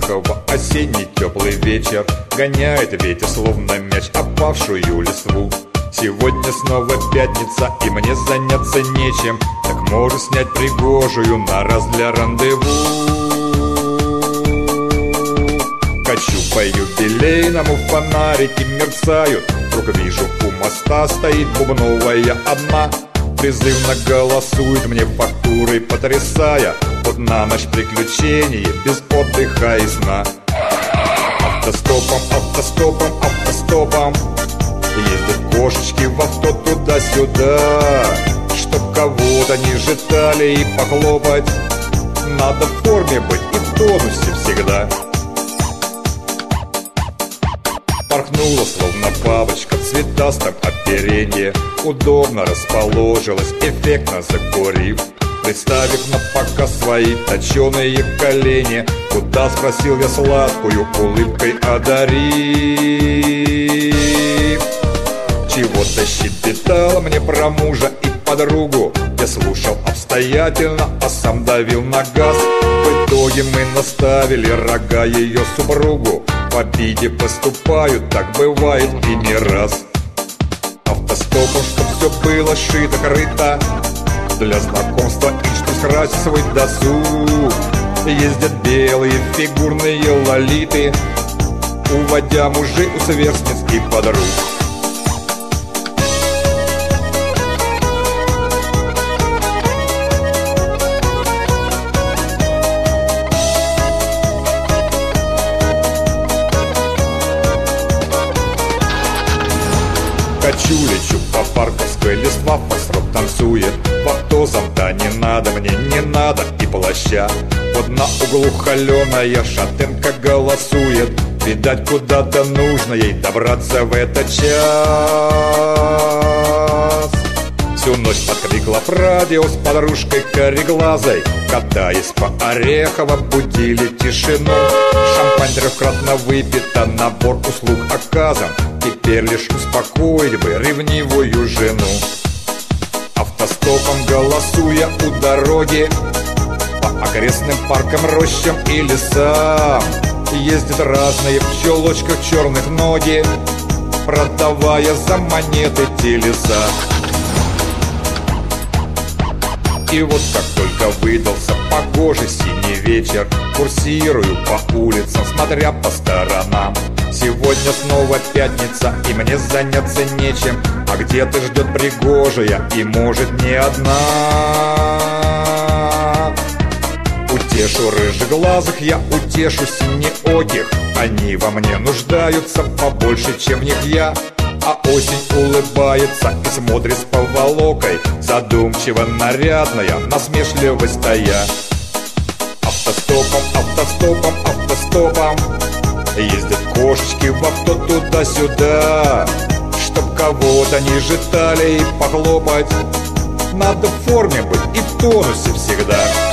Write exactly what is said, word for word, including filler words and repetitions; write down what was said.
Орехово осенний теплый вечер гоняет ветер, словно мяч, опавшую листву. Сегодня снова пятница, и мне заняться нечем, так можно снять пригожую на раз для рандеву. Качу по юбилейному, фонарики мерцают. Вдруг вижу, у моста стоит бубновая одна, призывно голосует мне фактурой, потрясая. Вот на ночь приключение без отдыха и сна. Автостопом, автостопом, автостопом ездят кошечки в авто туда-сюда. Чтоб кого-то не ждали и похлопать, надо в форме быть и в тонусе всегда. Порхнула, словно бабочка, в цветастом оперенье, удобно расположилась, эффектно закурив. Представив на показ свои точеные колени, куда, спросил я, сладкую улыбкой одарив. Чего-то щебетала мне про мужа и подругу. Я слушал обстоятельно, а сам давил на газ. В итоге мы наставили рога ее супругу. В обиде поступают, так бывает и не раз. Автостопом, чтоб все было шито-крыто, для знакомства и что скрасить свой досуг. Ездят белые фигурные лолиты, уводя мужей у сверстниц и подруг. Качу, лечу по Парковской, листва фокстрот танцует. Вартозом-то не надо мне, не надо и плаща. Вот на углу холеная шатенка голосует. Видать, куда-то нужно ей добраться в этот час. Всю ночь подкликла в радио с подружкой кореглазой, катаясь по Орехово, будили тишину. Шампань трехкратно выпито, набор услуг оказан. Теперь лишь успокоить бы ревнивую жену. Автостопом голосуя у дороги, по окрестным паркам, рощам и лесам ездят разные в чулочках черных ноги, продавая за монеты телеса. И вот как только выдался погожий синий вечер, курсирую по улицам, смотря по сторонам. Сегодня снова пятница, и мне заняться нечем, а где-то ждет пригожая, и может не одна. Утешу рыжеглазых, я утешу синеоких, они во мне нуждаются побольше, чем в них я. А осень улыбается и смотрит с поволокой, задумчиво нарядная, насмешливо стоя. Автостопом, автостопом, автостопом ездят кошечки в авто туда-сюда. Чтоб кого-то не ждали и похлопать, надо в форме быть и в тонусе всегда.